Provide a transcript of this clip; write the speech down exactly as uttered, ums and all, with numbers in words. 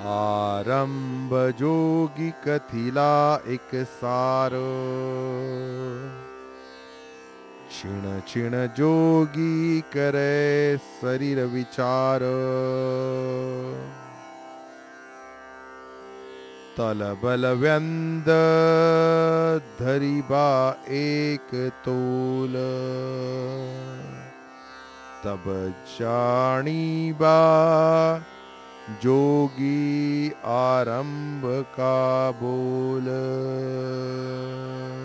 आरंभ जोगी कथिला एक सार, क्षीण क्षीण जोगी करे शरीर विचार। तल बल व्यंद धरिबा एक तोल, तब जानीबा जोगी आरंभ का बोल।